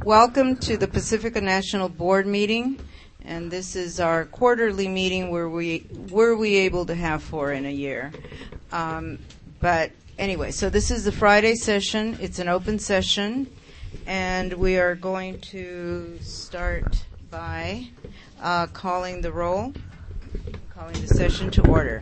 Welcome to the Pacifica National Board meeting, and this is our quarterly meeting where we able to have 4 in a year. But anyway, so this is the Friday session. It's an open session, and we are going to start by calling the roll, calling the session to order.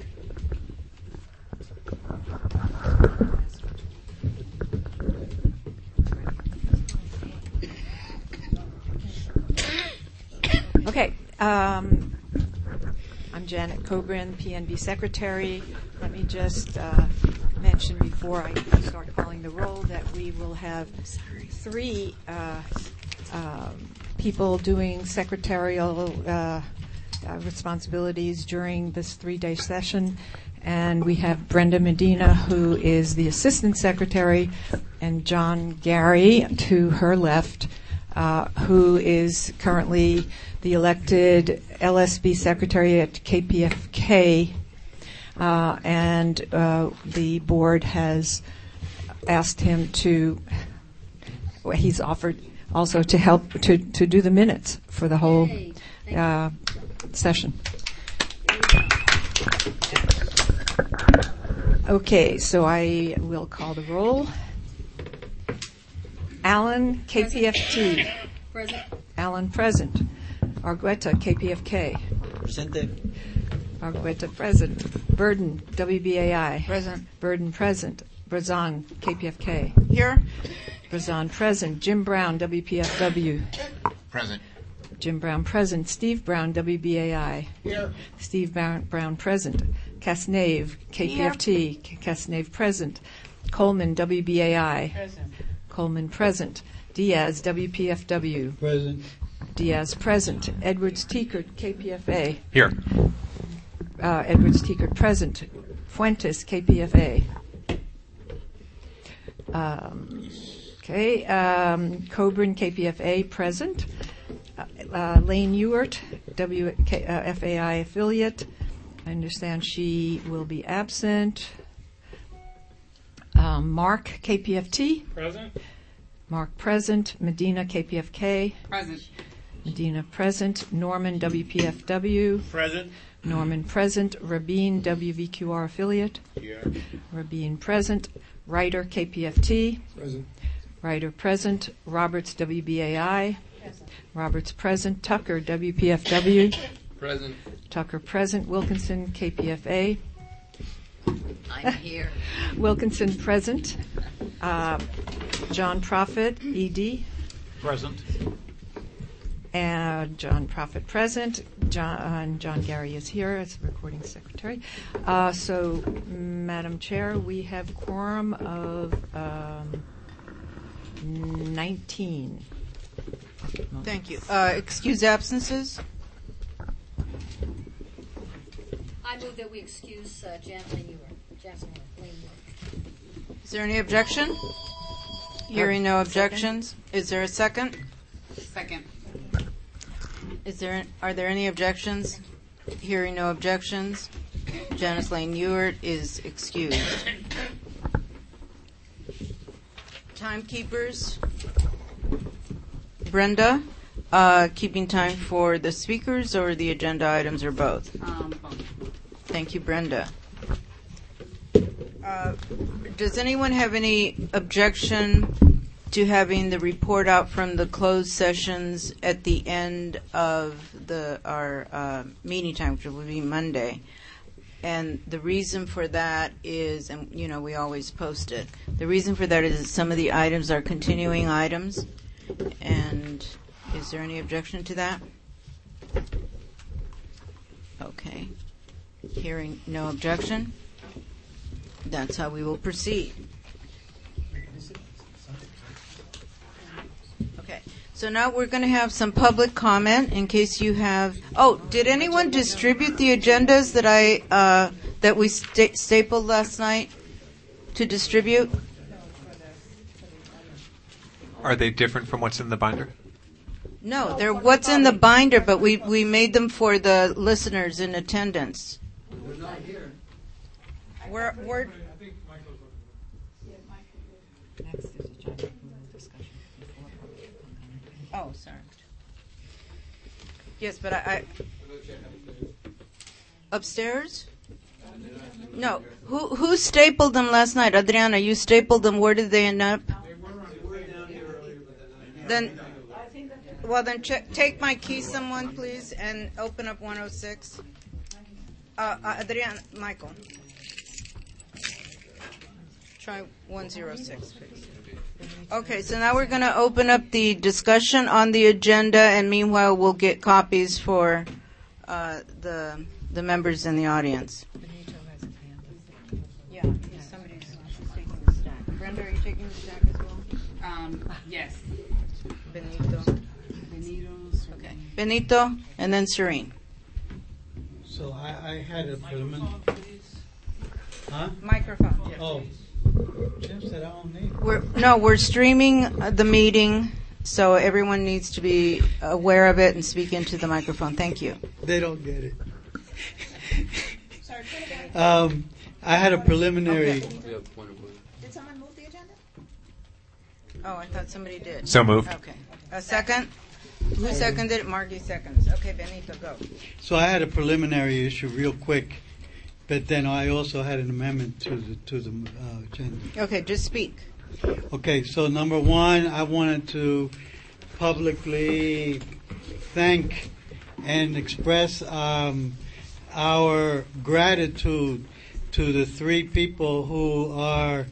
Okay, I'm Janet Coburn, PNB Secretary. Let me just mention before I start calling the roll that we will have 3 people doing secretarial responsibilities during this 3-day session. And we have Brenda Medina, who is the Assistant Secretary, and John Gary, to her left, who is currently the elected LSB Secretary at KPFK, and the board has asked him to, he's offered also to help to do the minutes for the whole session. Okay, so I will call the roll. Allen, KPFT. Present. Allen, present. Argueta, KPFK. Presente. Argueta, present. Burden, WBAI. Present. Burden, present. Brazan, KPFK. Here. Brazan, present. Jim Brown, WPFW. Present. Jim Brown, present. Steve Brown, WBAI. Here. Steve Brown, present. Casnave, KPFT. Casnave, present. Coleman, WBAI. Present. Coleman, present. Diaz, WPFW. Present. Diaz, present. Edwards Teekert, KPFA. Here. Edwards Teekert, present. Fuentes, KPFA. Coburn, KPFA, present. Lane Ewert, WFAI affiliate. I understand she will be absent. Mark, KPFT. Present. Mark, present. Medina, KPFK. Present. Medina, present. Norman, WPFW. Present. Norman, present. Rabin, WVQR affiliate. Here. Rabin, present. Ryder, KPFT. Present. Ryder, present. Roberts, WBAI. Present. Roberts, present. Tucker, WPFW. Present. Tucker, present. Wilkinson, KPFA. I'm here. Wilkinson, present. John Prophet, ED. Present. And John Prophet, present. John Gary is here as recording secretary. So, Madam Chair, we have a quorum of 19. Thank you. Excuse absences. I move that we excuse Janet Lane Ewert. Is there any objection? Hearing no objections. Is there a second? Second. Are there any objections? Hearing no objections. Janice Lane Ewert is excused. Timekeepers. Brenda, keeping time for the speakers or the agenda items or both? Both. Thank you, Brenda. Does anyone have any objection to having the report out from the closed sessions at the end of our meeting time, which will be Monday? And the reason for that is, and we always post it, the reason for that is that some of the items are continuing items. And is there any objection to that? Okay. Hearing no objection, that's how we will proceed. Okay. So now we're going to have some public comment in case you have. Oh, did anyone distribute the agendas that we stapled last night to distribute? Are they different from what's in the binder? No, they're what's in the binder, but we made them for the listeners in attendance. We're not here. We're Next is agenda discussion. Oh, sorry. Yes, but I upstairs? No. Who stapled them last night? Adriana, you stapled them. Where did they end up? Then, take my key, someone, please, and open up 106. Adriana, Michael. Try 106, please. Okay, so now we're going to open up the discussion on the agenda, and meanwhile we'll get copies for the members in the audience. Yeah, somebody's taking the stack. Brenda, are you taking the stack as well? Yes. Benito. Benito's. Okay. Benito, and then Serene. So I had a preliminary. Huh? Microphone. Oh. Jim said I don't need it. We're streaming the meeting, so everyone needs to be aware of it and speak into the microphone. Thank you. They don't get it. I had a preliminary. Okay. Did someone move the agenda? Oh, I thought somebody did. So moved. Okay. A second? Who seconded it? Margie seconds. Okay, Benito, go. So I had a preliminary issue real quick, but then I also had an amendment to the agenda. Okay, just speak. Okay, so number one, I wanted to publicly thank and express our gratitude to the three people who are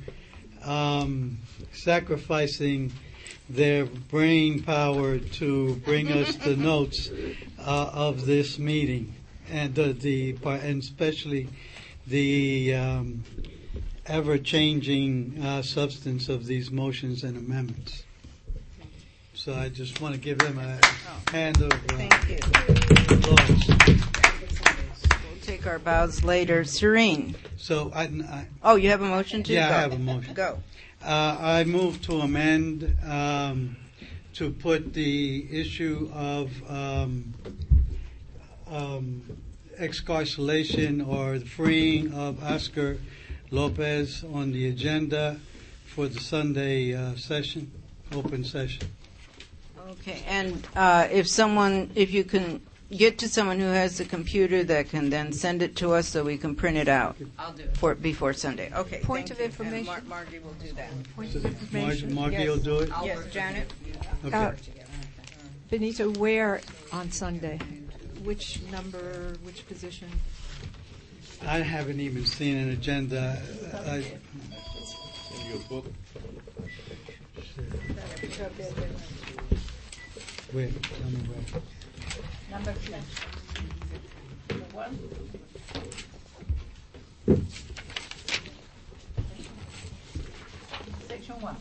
sacrificing their brain power to bring us the notes of this meeting, and and especially the ever-changing substance of these motions and amendments. So I just want to give them a hand of Thank you. applause. We'll take our bows later. Serene. So Oh, you have a motion to Yeah, go. I have a motion. Go. I move to amend to put the issue of excarceration or the freeing of Oscar Lopez on the agenda for the Sunday session, open session. Okay, and if you can get to someone who has the computer that can then send it to us so we can print it out. I'll do it. Before Sunday. Okay. Point thank of you. information. And Margie will do that. Point of information. Margie will do it? Yes, Janet. Okay. Benito, where on Sunday? Which number, which position? I haven't even seen an agenda. Wait, tell me where. Number 2. Number 1. Section 1.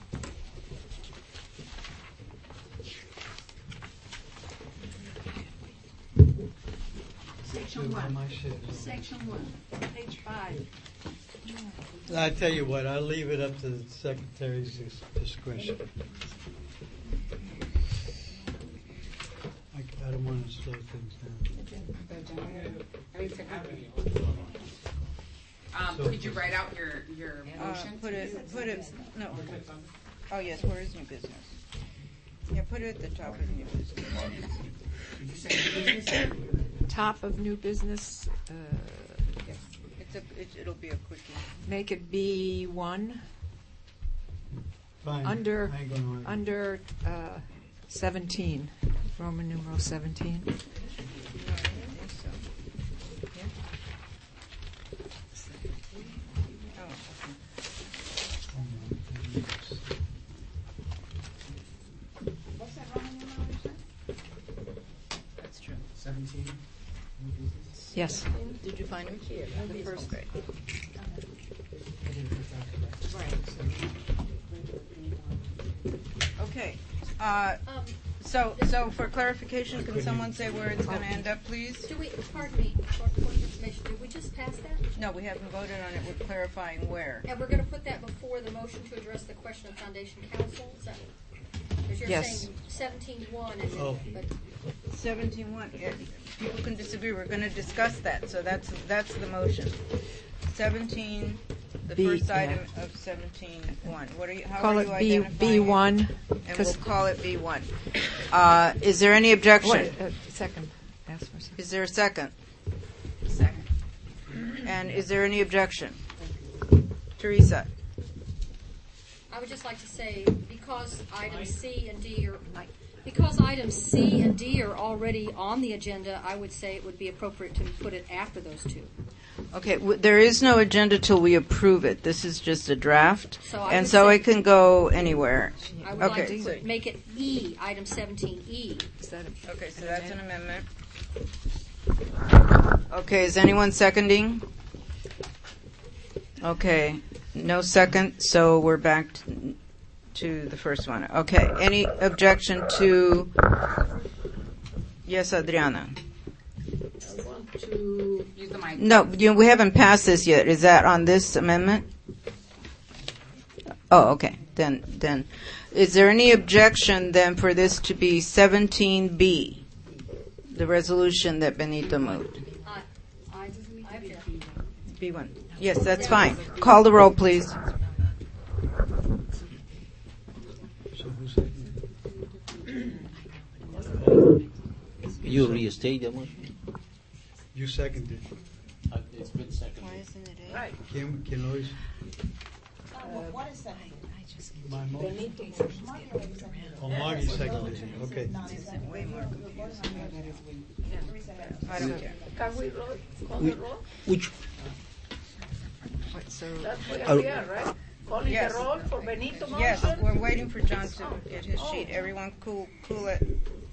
Section 1. Section 1. Page 5. I tell you what, I'll leave it up to the secretary's discretion. I don't want to slow things down. Could you write out your motion? Put it, no. Oh, yes, where is new business? Yeah, put it at the top of new business. Top of new business, It'll be a quickie. make it B1 Fine. under I ain't gonna argue. 17, Roman numeral 17. What's that Roman numeral you said? That's true. 17? Yes. Did you find it? The first grade. Okay. So for clarification, can someone say where it's going to end up, please? Pardon me, for information, did we just pass that? No, we haven't voted on it. We're clarifying where. And we're going to put that before the motion to address the question of Foundation Council? Is that, because you're Yes. saying 17-1 and Oh. but 17-1. People can disagree. We're going to discuss that. So that's the motion. 17. The B, first yeah. item of 17.1. What are you? How Call are it you B, identifying B1. it? And we'll 'cause- call it B1. Is there any objection? Wait, second. Ask for a second. Is there a second? Second. And is there any objection? Teresa? I would just like to say, because items C and D are already on the agenda, I would say it would be appropriate to put it after those two. Okay, there is no agenda till we approve it. This is just a draft, So I and would so say- it can go anywhere. I would Okay, like to so- make it E, item 17E. Okay, so that's an amendment. Okay, is anyone seconding? Okay, no second, so we're back to the first one. Okay, any objection to? Yes, Adriana. I want to use the mic. No, we haven't passed this yet. Is that on this amendment? Oh, okay. Then, is there any objection then for this to be 17B, the resolution that Benito moved? I object. B1. Yes, that's fine. Call the roll, please. So who seconded? You restate the motion? You seconded. It's been seconded. ¿Quién lo hizo? My motion. Oh, Margie seconded it. Okay. I don't care. Can we call the roll? Which? So, That's what we are, right? Calling Yes. the roll for Benito motion? Yes, we're waiting for John to get his sheet. Everyone cool it.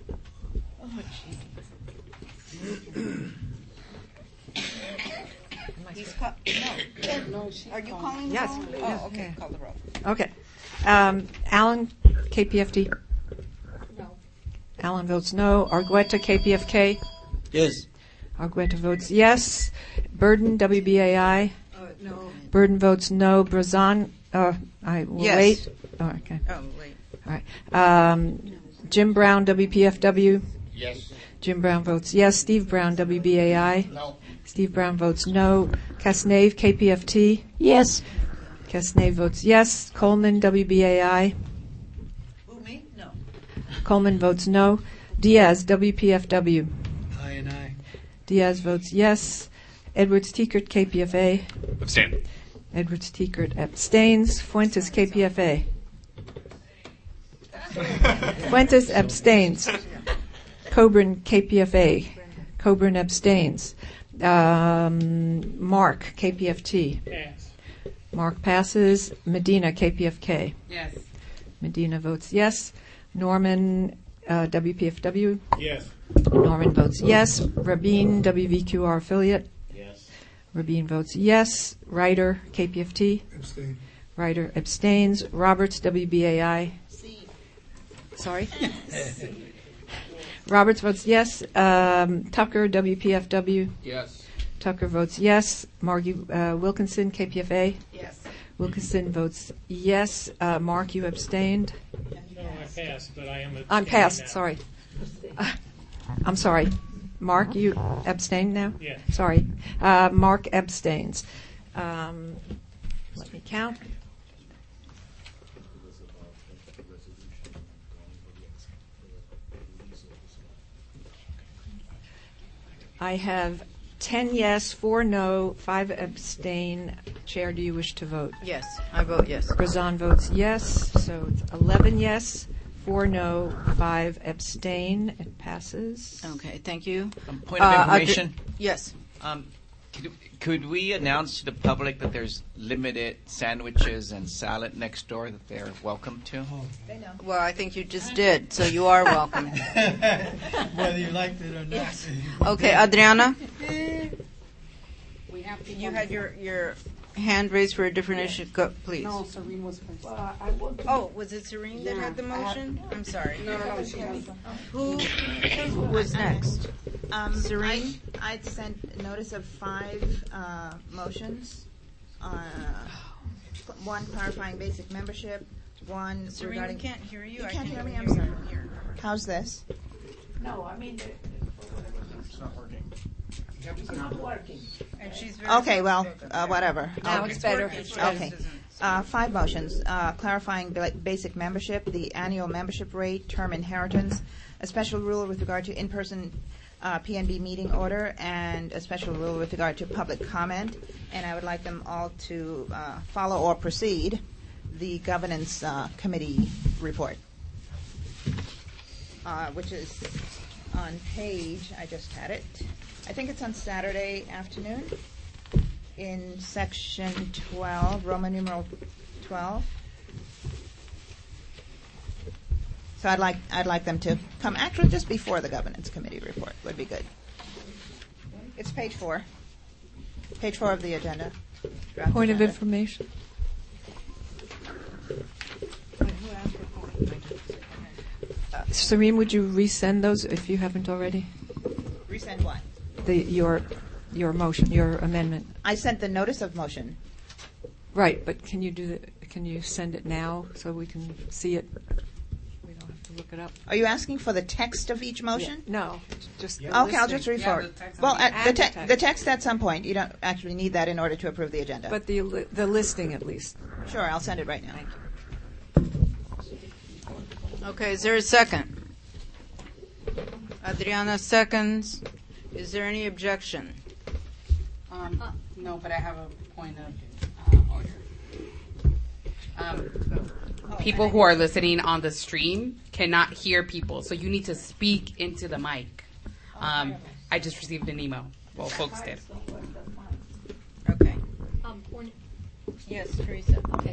He's no. Are you calling the Yes, roll? yes, Oh, okay. yeah. Call the roll. okay. Alan, KPFD. No. Alan votes no. Argueta, KPFK. Yes. Argueta votes yes. Burden, WBAI. No. Burden votes no. Brazan, I will Yes. wait. Oh, okay. Oh, wait. All right. Jim Brown, WPFW. Yes. Jim Brown votes yes. Steve Brown, WBAI. No. Steve Brown votes no. Casnave, KPFT. Yes. Casnave votes yes. Coleman, WBAI. Who, me? No. Coleman votes no. Diaz, WPFW. Aye and aye. Diaz votes yes. Edwards Tiekert, KPFA. Abstain. Edwards Tiekert abstains. Fuentes, KPFA. Fuentes abstains. Coburn, KPFA. Coburn abstains. Mark, KPFT. Yes. Mark passes. Medina, KPFK. Yes. Medina votes yes. Norman, WPFW. Yes. Norman votes yes. Rabin, WVQR affiliate. Yes. Rabin votes yes. Ryder, KPFT. Abstain. Ryder abstains. Roberts, WBAI. Sorry? Roberts votes yes. Tucker, WPFW. Yes. Tucker votes yes. Margie Wilkinson, KPFA. Yes. Wilkinson votes yes. Mark, you abstained. No, I passed, but I am abstaining I'm passed, now. sorry. I'm sorry. Mark, you abstained now? Yes. Sorry. Mark abstains. Let me count. I have 10 yes, 4 no, 5 abstain. Chair, do you wish to vote? Yes, I vote yes. Brazan votes yes, so it's 11 yes, 4 no, 5 abstain. It passes. Okay, thank you. Point of information. Yes. Could we announce to the public that there's limited sandwiches and salad next door that they're welcome to? Well, I think you just did, so you are welcome. Whether you liked it or not. Okay, Adriana, We have to. you had your hand raised for a different issue. Go, please. No, Serene was first. Well, I want to. Oh, was it Serene that had the motion? I'm sorry. No, she has. Who was next? Serene? I sent notice of 5 motions. One clarifying basic membership. One Serene, we regarding. can't hear you. You I can't hear me? even I'm sorry. you here. How's this? No, I mean, It's not working. It's not working. And she's very Okay, well, whatever. Now it's better. Okay. 5 motions, clarifying basic membership, the annual membership rate, term inheritance, a special rule with regard to in-person PNB meeting order, and a special rule with regard to public comment. And I would like them all to follow or precede the governance committee report, which is on page, I just had it, I think it's on Saturday afternoon in section 12, Roman numeral 12. So I'd like them to come actually just before the governance committee report would be good. It's page 4. Page 4 of the agenda. Draft Point of agenda. information. Serene, would you resend those if you haven't already? Resend what? Your motion, your amendment. I sent the notice of motion. Right, but can you send it now so we can see it? We don't have to look it up. Are you asking for the text of each motion? No, just the Okay, I'll listing. just refer. the text Well, on the text at some point. You don't actually need that in order to approve the agenda. But the listing at least. Sure, I'll send it right now. Thank you. Okay, is there a second? Adriana seconds. Is there any objection? No, but I have a point of order. People who are listening on the stream cannot hear people, so you need to speak into the mic. I just received an email. Well, folks did. Okay. Point- Yes, Teresa. Okay.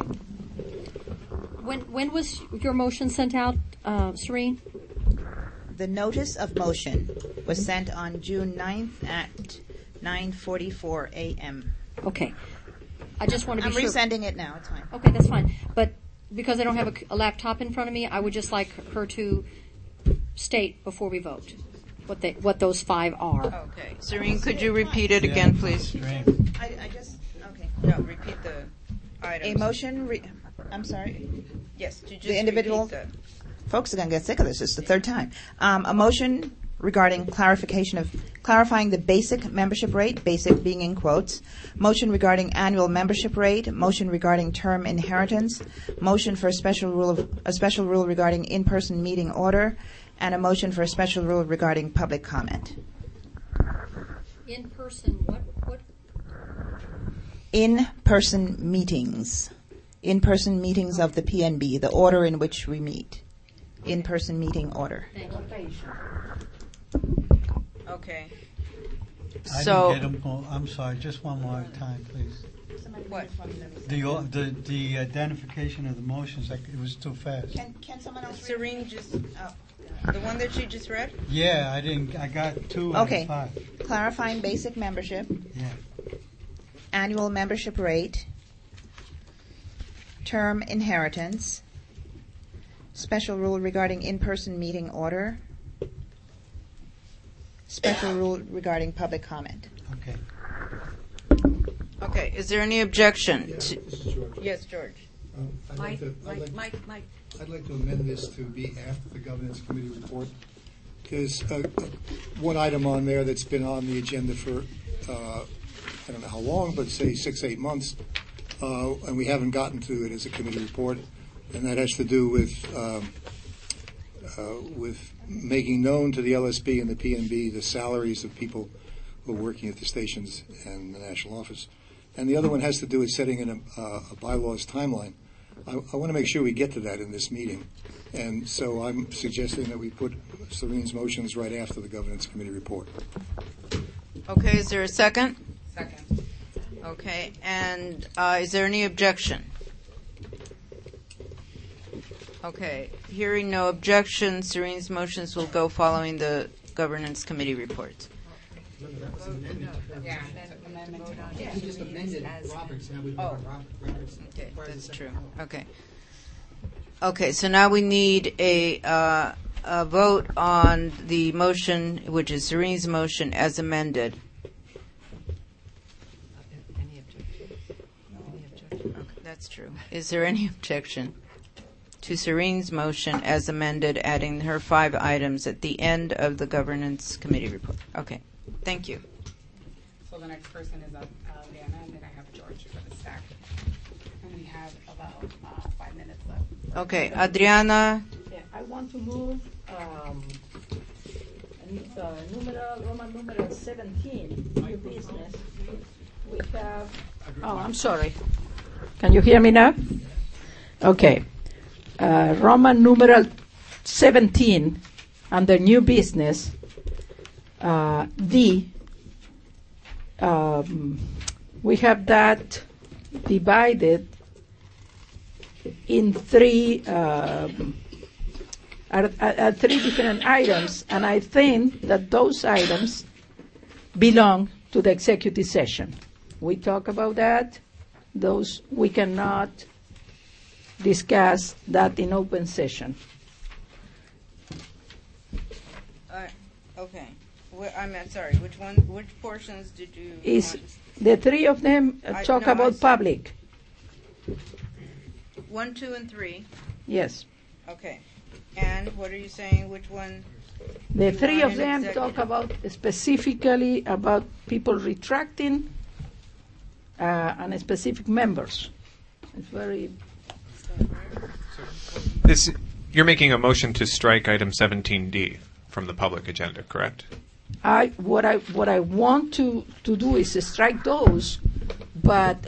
When was your motion sent out, Serene? The notice of motion was sent on June 9th at 9:44 a.m. Okay. I just want to I'm be sure. resending it now. It's fine. Okay, that's fine. But because I don't have a laptop in front of me, I would just like her to state before we vote what those 5 are. Okay. Serene, could you repeat it again, please? I just, okay. No, repeat the items. A motion, I'm sorry. Yes, to just The individual- repeat the- Folks are going to get sick of this. It's the third time. A motion regarding clarifying the basic membership rate, basic being in quotes, motion regarding annual membership rate, motion regarding term inheritance, motion for a special rule regarding in-person meeting order, and a motion for a special rule regarding public comment. In person, what? In-person meetings of the PNB, the order in which we meet. In-person meeting order. Thank you. Okay. I So, didn't get them. I'm sorry. Just one more time, please. what? The identification of the motions. It was too fast. Can someone else read? Serene just, the one that you just read? Yeah, I didn't. I got 2 out Okay. of 5. Clarifying basic membership, Yeah. annual membership rate, term inheritance, special rule regarding in-person meeting order, special rule regarding public comment. Okay. Okay, is there any objection? This is George. Yes, George. I'd like to amend this to be after the governance committee report. There's one item on there that's been on the agenda for I don't know how long, but say 6-8 months, and we haven't gotten to it as a committee report, and that has to do with making known to the LSB and the PNB the salaries of people who are working at the stations and the national office. And the other one has to do with setting in a bylaws timeline. I want to make sure we get to that in this meeting. And so I'm suggesting that we put Serene's motions right after the governance committee report. Okay, is there a second? Second. Okay, and is there any objection? Okay, hearing no objection, Serene's motions will go following the governance committee reports. Yeah. You just amended Roberts. Now we Oh. Roberts. Okay, that's true. Okay. Okay, so now we need a vote on the motion, which is Serene's motion as amended. Any objection? Any objection? Okay, that's true. Is there any objection to Serene's motion as amended, adding her 5 items at the end of the governance committee report? Okay, thank you. So the next person is Liana, and then I have George for the stack. And we have about 5 minutes left. Okay, Adriana. Yeah, I want to move Roman numeral 17, new business. We have, I'm sorry. Can you hear me now? Okay. Roman numeral 17, under new business, we have that divided in three different items, and I think that those items belong to the executive session. We talk about that. Those we cannot discuss that in open session. Okay. I'm sorry. Which portions did you? The three of them talk about public. 1, 2, and 3. Yes. Okay. And what are you saying? Which one? The three of them talk about specifically about people retracting and specific members. It's very. You're making a motion to strike item 17D from the public agenda, correct? What I want to do is strike those, but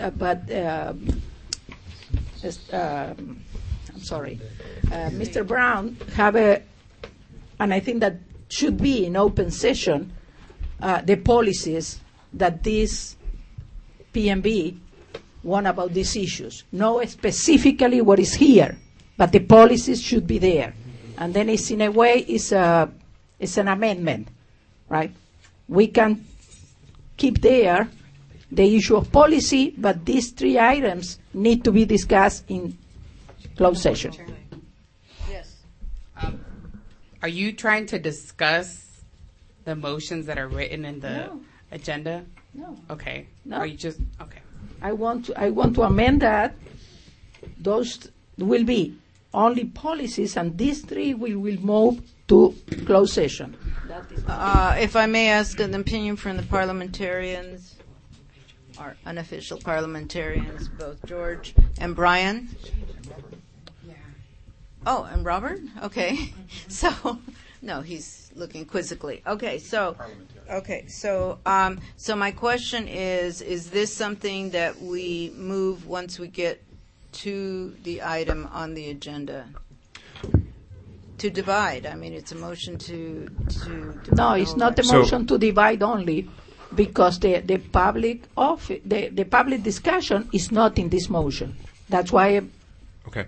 I'm sorry, Mr. Brown have and I think that should be in open session, the policies that this PMB want about these issues. Know specifically what is here, but the policies should be there. And then it's in a way, it's an amendment, right? We can keep there the issue of policy, but these three items need to be discussed in closed session. Yes. Are you trying to discuss the motions that are written in the agenda? No. Okay. No. Are you just okay? I want to amend that. Those will be only policies, and these three we will move to closed session. If I may ask an opinion from the parliamentarians, our unofficial parliamentarians, both George and Brian. Yeah. Oh, and Robert? Okay. So, no, he's looking quizzically. Okay, so my question is this something that we move once we get to the item on the agenda? To divide. I mean, it's a motion to No, it's not a motion to divide only, because the public discussion is not in this motion. That's why. Okay.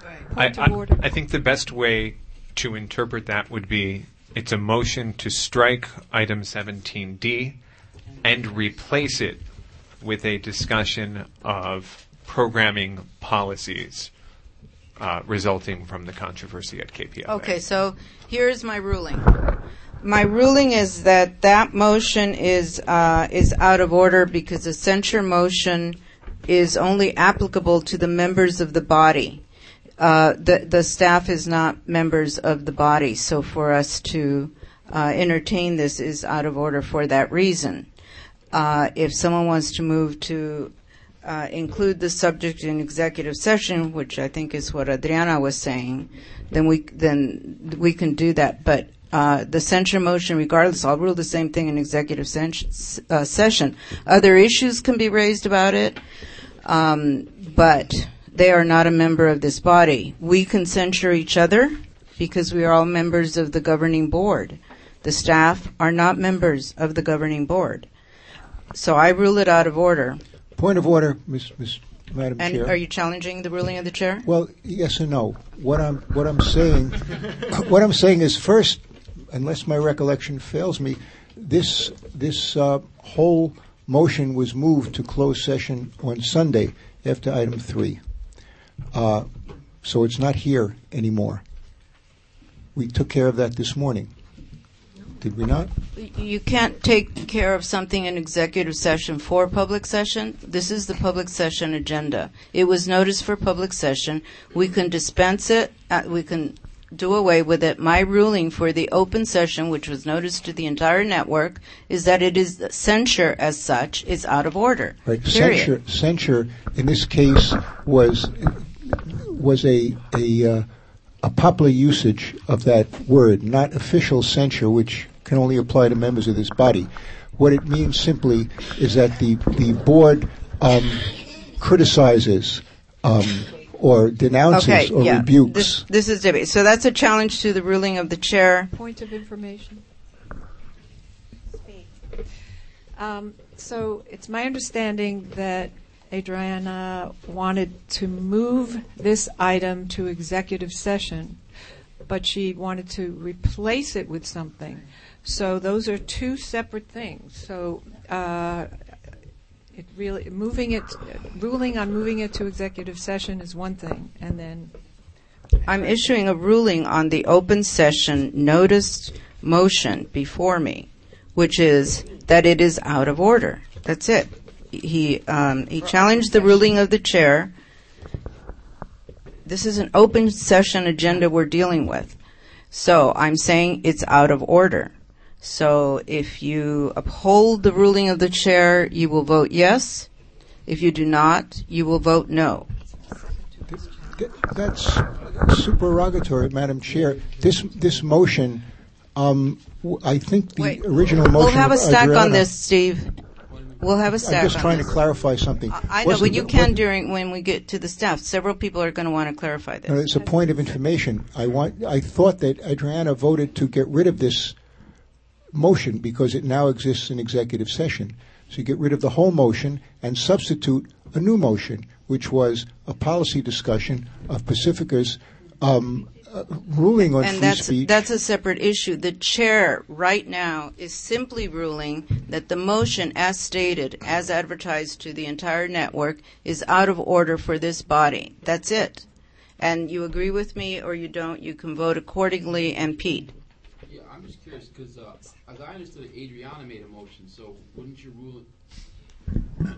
I think the best way to interpret that would be it's a motion to strike item 17D and replace it with a discussion of programming policies resulting from the controversy at KPFA. Okay, so here's my ruling. My ruling is that motion is out of order because the censure motion is only applicable to the members of the body. The staff is not members of the body, so for us to entertain this is out of order for that reason. If someone wants to move to include the subject in executive session, which I think is what Adriana was saying, then we can do that. But the censure motion, regardless, I'll rule the same thing in executive session. Other issues can be raised about it, but they are not a member of this body. We can censure each other because we are all members of the governing board. The staff are not members of the governing board. So I rule it out of order. Point of order, Madam and Chair. Are you challenging the ruling of the chair? Well, yes and no. What I'm saying is, first, unless my recollection fails me, this whole motion was moved to closed session on Sunday after item 3. So it's not here anymore. We took care of that this morning. Did we not? You can't take care of something in executive session for public session. This is the public session agenda. It was noticed for public session. We can dispense it. We can do away with it. My ruling for the open session, which was noticed to the entire network, is that it is censure as such is out of order. Right. Period. Censure in this case was a popular usage of that word, not official censure, which can only apply to members of this body. What it means simply is that the board criticizes or denounces or rebukes. This is Debbie. So that's a challenge to the ruling of the chair. Point of information. So it's my understanding that Adriana wanted to move this item to executive session, but she wanted to replace it with something. So those are two separate things. So ruling on moving it to executive session is one thing, and then I'm issuing a ruling on the open session noticed motion before me, which is that it is out of order. That's it. He challenged the ruling of the chair. This is an open session agenda we're dealing with. So I'm saying it's out of order. So if you uphold the ruling of the chair, you will vote yes. If you do not, you will vote no. That's supererogatory, Madam Chair. This motion, I think the original motion. We'll have a stack Adriana, on this, Steve. We'll have a stack. I'm just trying to clarify something. I know, but you can when we get to the staff. Several people are going to want to clarify this. No, it's a point of information. I thought that Adriana voted to get rid of this motion because it now exists in executive session. So you get rid of the whole motion and substitute a new motion, which was a policy discussion of Pacifica's ruling on free speech. That's a separate issue. The chair right now is simply ruling that the motion as stated, as advertised to the entire network, is out of order for this body. That's it. And you agree with me or you don't, you can vote accordingly. And Pete. Yeah, I'm just curious because as I understood it, Adriana made a motion, so wouldn't you rule it?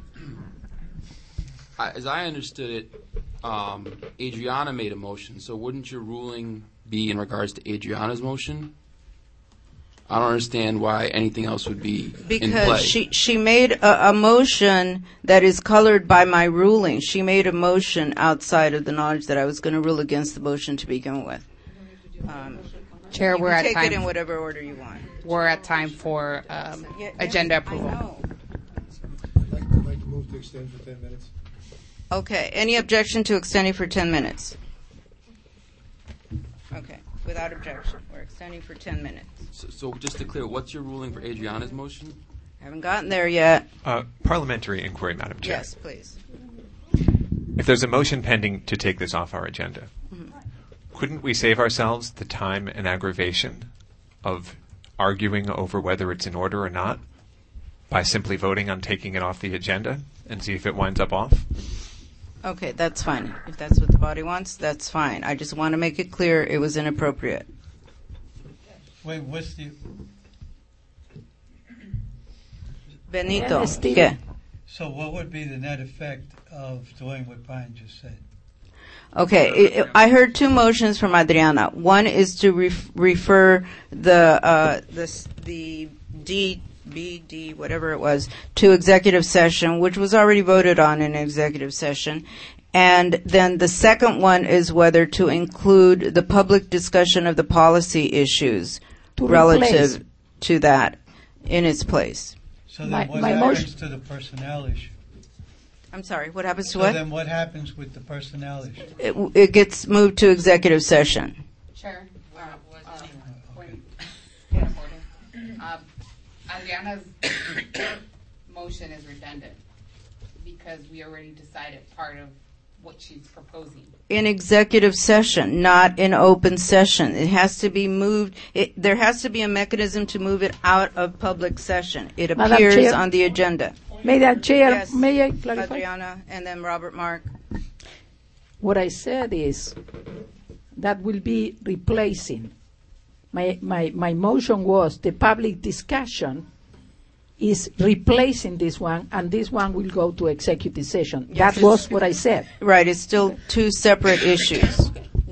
As I understood it, Adriana made a motion, so wouldn't your ruling be in regards to Adriana's motion? I don't understand why anything else would be in play. Because she made a motion that is colored by my ruling. She made a motion outside of the knowledge that I was going to rule against the motion to begin with. Chair, we're at take time. Take it in whatever order you want. We're at time for agenda approval. I'd like to move to extend for 10 minutes. Okay. Any objection to extending for 10 minutes? Okay. Without objection. We're extending for 10 minutes. So just to clear, what's your ruling for Adriana's motion? I haven't gotten there yet. Parliamentary inquiry, Madam Chair. Yes, please. If there's a motion pending to take this off our agenda, couldn't we save ourselves the time and aggravation of arguing over whether it's in order or not by simply voting on taking it off the agenda and see if it winds up off? Okay, that's fine. If that's what the body wants, that's fine. I just want to make it clear it was inappropriate. Wait, what's the... Benito, ¿qué? So what would be the net effect of doing what Brian just said? Okay, I heard two motions from Adriana. One is to refer the BD, whatever it was, to executive session, which was already voted on in executive session. And then the second one is whether to include the public discussion of the policy issues relative to that in its place. So then what happens to the personnel issue? I'm sorry, what happens to so what? So then what happens with the personnel issue? It gets moved to executive session. Chair, Adriana's motion is redundant because we already decided part of what she's proposing. In executive session, not in open session. It has to be moved. There has to be a mechanism to move it out of public session. It appears on the agenda. Madam Chair, yes, may I clarify? Adriana, and then Robert Mark. What I said is that will be replacing. My motion was the public discussion is replacing this one, and this one will go to executive session. Yes, that was what I said. Right, it's still two separate issues.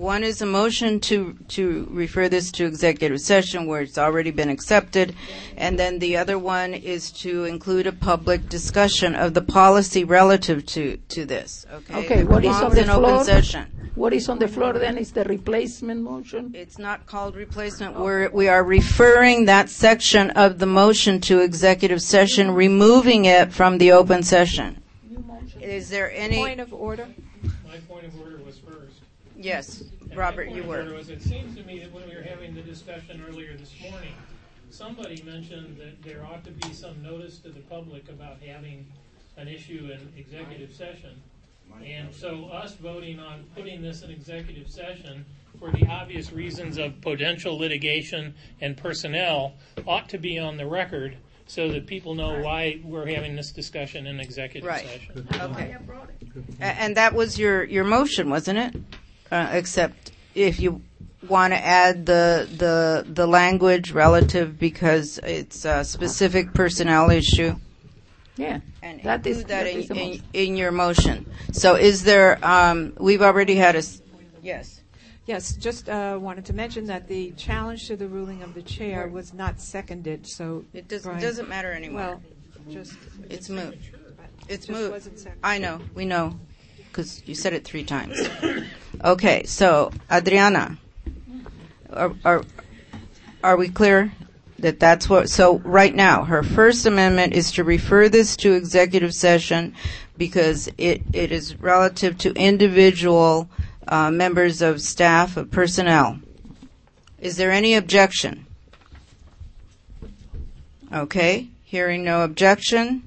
One is a motion to refer this to executive session where it's already been accepted, and then the other one is to include a public discussion of the policy relative to this. Okay. Okay, what is on the in open floor? session. What is on the floor then is the replacement motion? It's not called replacement. We are referring that section of the motion to executive session, removing it from the open session. Is there any Point of order? My point of order was first. Yes, And Robert, my you point were. of order was, it seems to me that when we were having the discussion earlier this morning, somebody mentioned that there ought to be some notice to the public about having an issue in executive session. And so us voting on putting this in executive session for the obvious reasons of potential litigation and personnel ought to be on the record so that people know why we're having this discussion in executive Right. session. Okay. And that was your motion, wasn't it? Except if you want to add the language relative because it's a specific personnel issue. Yeah, And that is include that the motion. in your motion. So is there, we've already had yes. Yes, just wanted to mention that the challenge to the ruling of the chair was not seconded, so... It doesn't, Brian- doesn't matter anymore. Well, just... It's moot. It's Just moot. wasn't seconded. I know, we know, because you said it 3 times. Okay, so Adriana, are we clear that that's what? So right now, her first amendment is to refer this to executive session because it is relative to individual members of staff of personnel. Is there any objection? Okay, hearing no objection.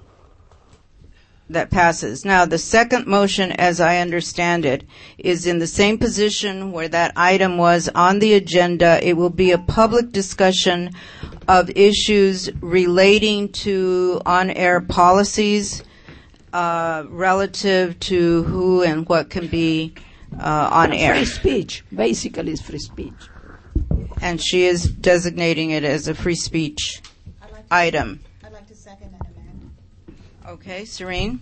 That passes. Now, the second motion, as I understand it, is in the same position where that item was on the agenda. It will be a public discussion of issues relating to on-air policies relative to who and what can be on air. Free speech. Basically, it's free speech. And she is designating it as a free speech item. I'd like to second that amendment. Okay, Serene?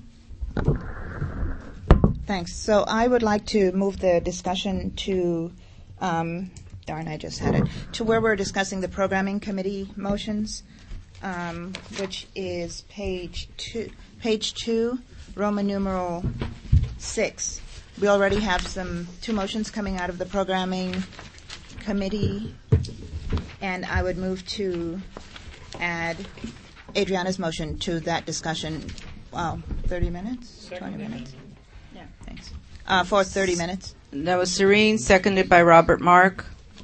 Thanks. So I would like to move the discussion to, I just had it, to where we're discussing the programming committee motions, which is page 2, Roman numeral 6. We already have 2 motions coming out of the programming committee, and I would move to add Adriana's motion to that discussion. Wow, 30 minutes? 20 minutes? Yeah, thanks. For 30 minutes. That was Serene, seconded by Robert Mark.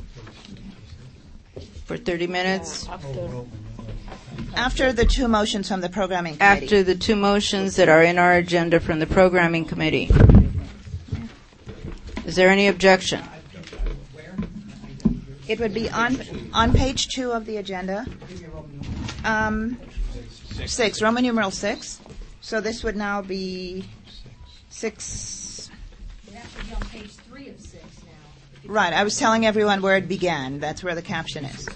For 30 minutes. After the 2 motions from the programming committee. After the 2 motions that are in our agenda from the programming committee. Is there any objection? It would be on page 2 of the agenda. 6, Roman numeral 6. So this would now be 6. It has to be on page 3 of 6 now. Right, I was telling everyone where it began. That's where the caption is.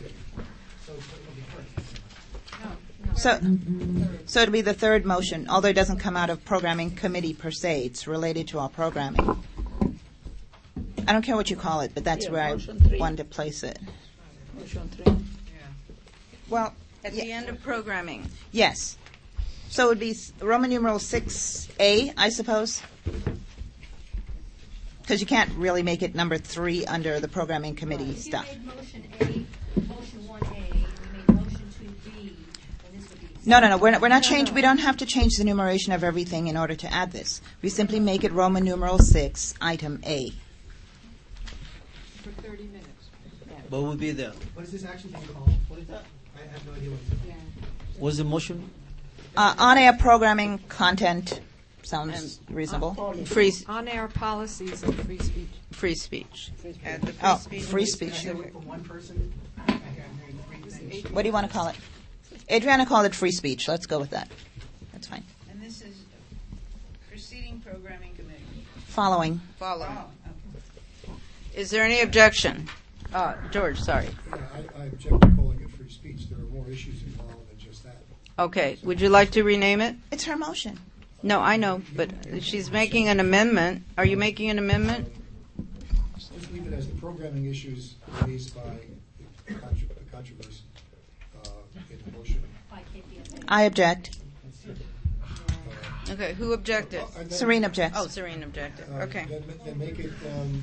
So it'll be the 3rd motion, although it doesn't come out of programming committee per se. It's related to our programming. I don't care what you call it, but that's where I wanted to place it. Motion 3. Well, At the end of programming. yes. So it would be Roman numeral 6A, I suppose? Because you can't really make it number 3 under the programming committee stuff. If you made motion A, motion 1A, and you made motion 2B, then this would be... No. We're not changing. We don't have to change the numeration of everything in order to add this. We simply make it Roman numeral 6, item A. For 30 minutes. What would be the? What is this action being called? What is that? I have no idea what it is. What's the motion? On-air programming content sounds reasonable. Free On-air policies and free speech. free speech. Add the Oh, free speech. free speech. From one person. I hear three things. What do you want to call it? Adriana called it free speech. Let's go with that. That's fine. And this is preceding programming committee. Following. Following. Is there any objection? George, sorry. Yeah, I object to calling it free speech. There are more issues involved than just that. Okay, would you like to rename it? It's her motion. No, I know, but she's making an amendment. Are you making an amendment? it as the programming issues raised by the controversy in the motion. I object. Okay, who objected? Serene objects. Oh, Serene objected. Okay. Then make it.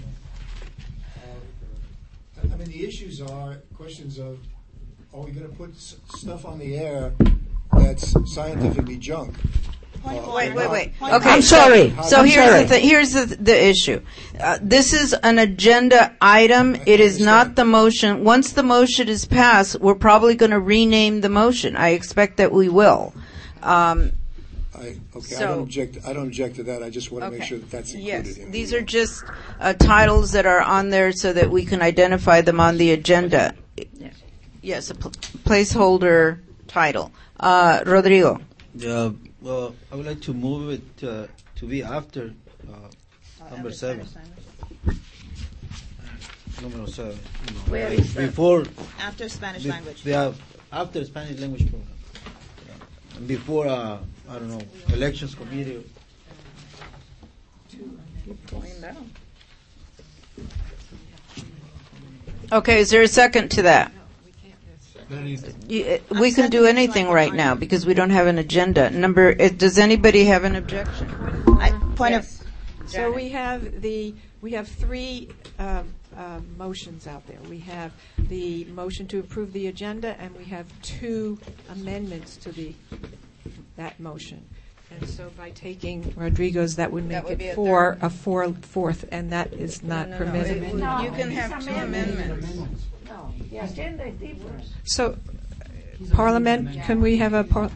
I mean, the issues are questions of: are we going to put stuff on the air that's scientifically junk? Wait. Okay, I'm sorry. So I'm here's sorry. the thing. Here's the issue. This is an agenda item. It is not the motion. Once the motion is passed, we're probably going to rename the motion. I expect that we will. I So- don't object. I don't object to that. I just want to make sure that that's included. Yes, these are just titles that are on there so that we can identify them on the agenda. Yes, a placeholder title. Rodrigo. Well, I would like to move it to be after number 7. Number 7. Where is that? Before After Spanish language. After Spanish language program. Yeah. Before I don't know, elections committee. Okay, is there a second to that? We can do anything right now because we don't have an agenda. Does anybody have an objection? So we have 3 motions out there. We have the motion to approve the agenda, and we have 2 amendments to that motion. And so by taking Rodrigo's, that would make That would be it a fourth, and that is not permitted. You can have 2 amendments. No, the agenda is different. So, Parliament, can we have a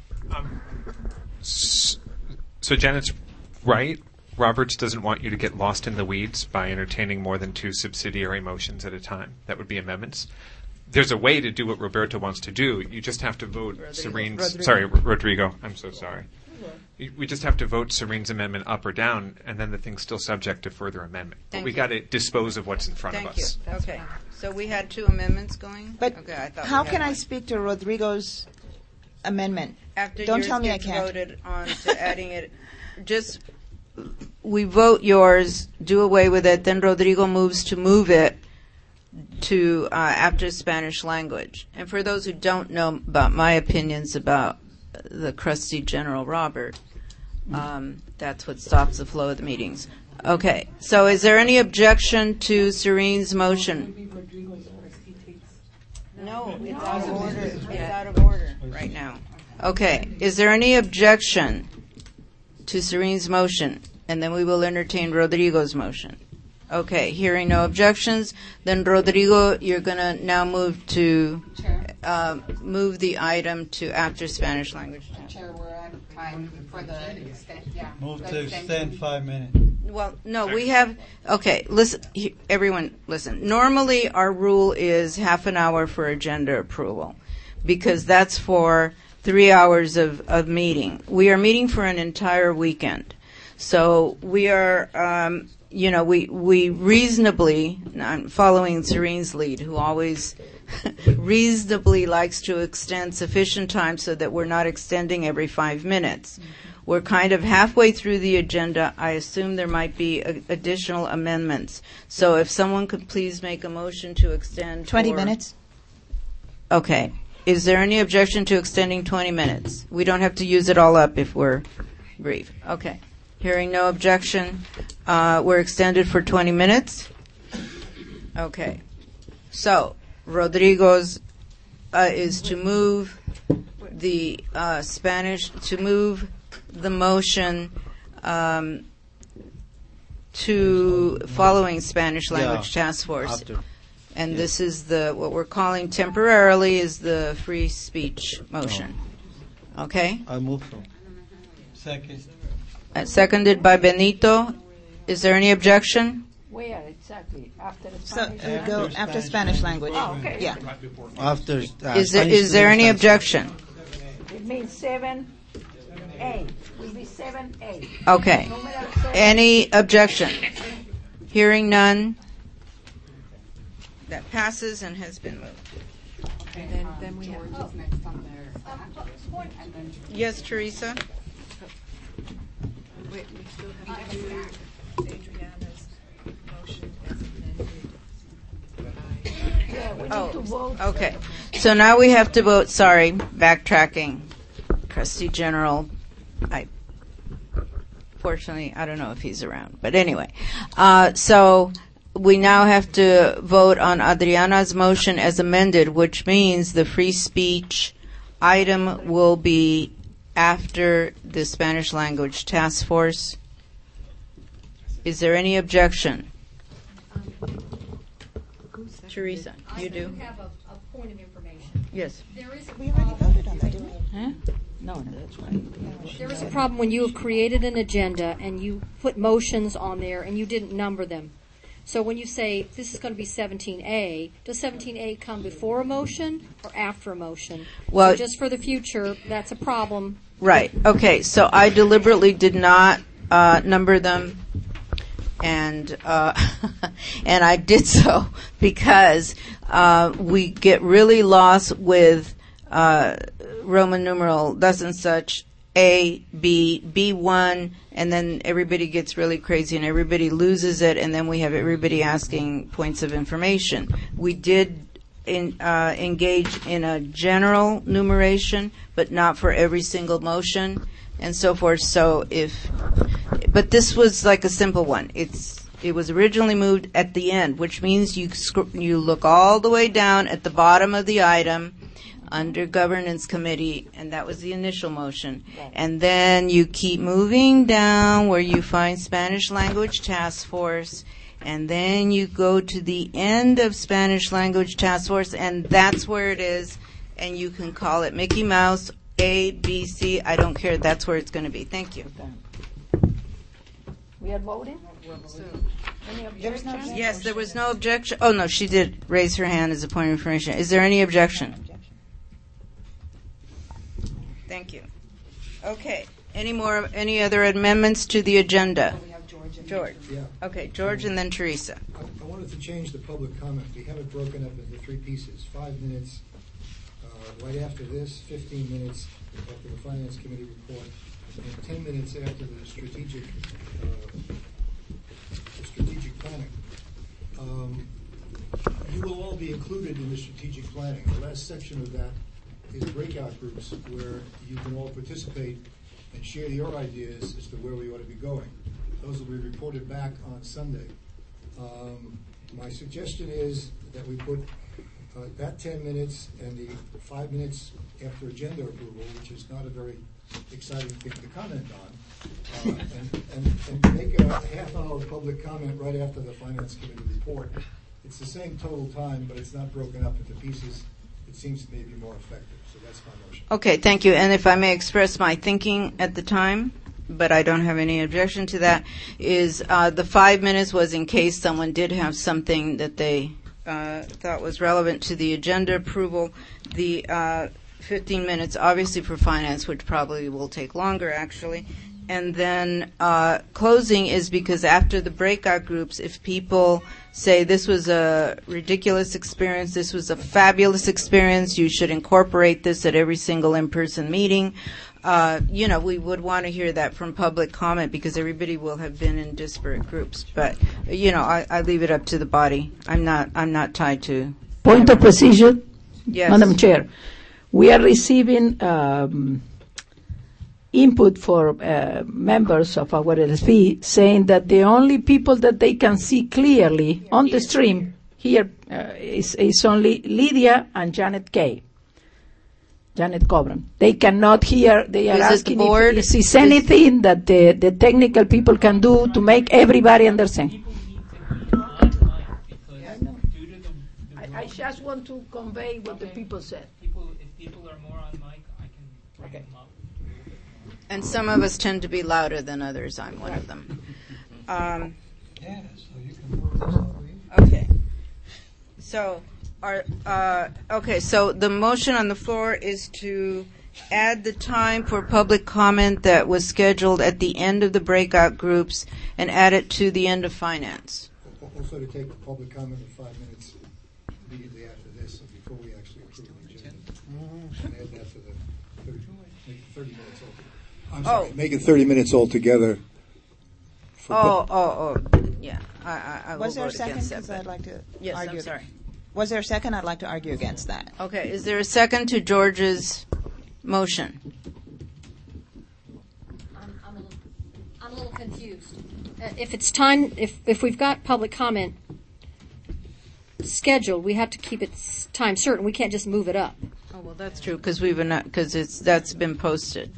So Janet's right. Roberts doesn't want you to get lost in the weeds by entertaining more than 2 subsidiary motions at a time. That would be amendments. There's a way to do what Roberto wants to do. You just have to vote Rodrigo. I'm so sorry. We just have to vote Serene's amendment up or down, and then the thing's still subject to further amendment. But we got to dispose of what's in front of us. Thank you. Okay. So we had 2 amendments going? But okay, I thought how we had can I one. speak to Rodrigo's amendment? After Don't yours tell me I gets can't. voted on to adding it, we vote yours, do away with it, then Rodrigo moves to move it to after Spanish language. And for those who don't know about my opinions about the crusty General Robert, that's what stops the flow of the meetings. Okay, so is there any objection to Serene's motion? No, it's out of order. It's out of order right now. Okay, is there any objection to Serene's motion? And then we will entertain Rodrigo's motion. Okay, hearing no objections, then Rodrigo, you're going to now move to move the item to after Spanish language. Chair, we're at time for the extent. Yeah. Move to extend 5 minutes. Well, no, we have, okay, listen, everyone, listen. Normally, our rule is half an hour for agenda approval because that's for 3 hours of meeting. We are meeting for an entire weekend. So we are, we reasonably, I'm following Serene's lead, who always reasonably likes to extend sufficient time so that we're not extending every 5 minutes. We're kind of halfway through the agenda. I assume there might be additional amendments. So if someone could please make a motion to extend 20 minutes? Okay. Is there any objection to extending 20 minutes? We don't have to use it all up if we're brief. Okay. Hearing no objection, we're extended for 20 minutes. Okay. So, Rodrigo's is to move the the motion to following Spanish language task force. After. And this is what we're calling temporarily is the free speech motion. Okay? I move so. Second. Seconded by Benito. Is there any objection? Where exactly? After the So Spanish we go language? after Spanish language. Oh, okay. Yeah. After. Is there any objection? It means 7A. Will be 7A. Okay. Numeral 7. Any objection? Hearing none. That passes and has been moved. And then we have George is next on there. And then Yes, Teresa? we still have to do Adriana's motion as amended. need to vote. Okay. So now we have to vote. Sorry, backtracking. Trustee General, fortunately, I don't know if he's around. But anyway, so we now have to vote on Adriana's motion as amended, which means the free speech item will be after the Spanish language task force. Is there any objection? Teresa, you do? I have a point of information. Yes. There is We already voted on that, didn't we? Huh? No, that's right. There is a problem when you have created an agenda and you put motions on there and you didn't number them. So when you say this is going to be 17A, does 17A come before a motion or after a motion? Well, so just for the future, that's a problem. Right. Okay. So I deliberately did not number them, and and I did so because we get really lost with Roman numeral thus and such, A, B, B1, and then everybody gets really crazy and everybody loses it, and then we have everybody asking points of information. We did engage in a general numeration, but not for every single motion and so forth. So but this was like a simple one. It was originally moved at the end, which means you look all the way down at the bottom of the item under Governance Committee, and that was the initial motion. And then you keep moving down where you find Spanish Language Task Force, and then you go to the end of Spanish Language Task Force, and that's where it is, and you can call it Mickey Mouse, A, B, C, I don't care, that's where it's going to be. Thank you. We are voting? Any objection? Yes, there was no objection. Oh, no, she did raise her hand as a point of information. Is there any objection? Thank you. Okay. Any other amendments to the agenda? George. Yeah. Okay, George and then Teresa. I wanted to change the public comment. We have it broken up into 3 pieces. 5 minutes right after this, 15 minutes after the Finance Committee report, and 10 minutes after the strategic planning. You will all be included in the strategic planning. The last section of that is breakout groups where you can all participate and share your ideas as to where we ought to be going. Those will be reported back on Sunday. My suggestion is that we put that 10 minutes and the 5 minutes after agenda approval, which is not a very exciting thing to comment on, and make a half-hour public comment right after the Finance Committee report. It's the same total time, but it's not broken up into pieces. It seems to me to be more effective. So that's my motion. Okay, thank you. And if I may express my thinking at the time, but I don't have any objection to that, is the 5 minutes was in case someone did have something that they thought was relevant to the agenda approval. The 15 minutes, obviously, for finance, which probably will take longer, actually. And then closing is because after the breakout groups, if people say this was a ridiculous experience, this was a fabulous experience, you should incorporate this at every single in-person meeting, we would want to hear that from public comment because everybody will have been in disparate groups. But, I leave it up to the body. I'm not tied to. Point of precision, yes. Madam Chair. We are receiving input for members of our LSP saying that the only people that they can see clearly on the stream here is only Lydia and Janet Cobran. They cannot hear. They are asking if there's anything that the technical people can do to make everybody understand. I just want to convey what the people said. If people are more on mic, I can bring them up. And some of us tend to be louder than others. I'm one of them. So you can work this out. Okay. So the motion on the floor is to add the time for public comment that was scheduled at the end of the breakout groups and add it to the end of finance. Also to take the public comment in 5 minutes immediately after this, so before we actually approve the agenda. And add that to the 30 minutes altogether. I'm sorry, make it 30 minutes altogether. Yeah. I will Was there a vote second? against that. Because I'd like to Yes, argue. I'm sorry. Was there a second? I'd like to argue against that. Okay, is there a second to George's motion? I'm a little confused. If it's time, if we've got public comment scheduled, we have to keep it time certain. We can't just move it up. Oh well, that's true because that's been posted.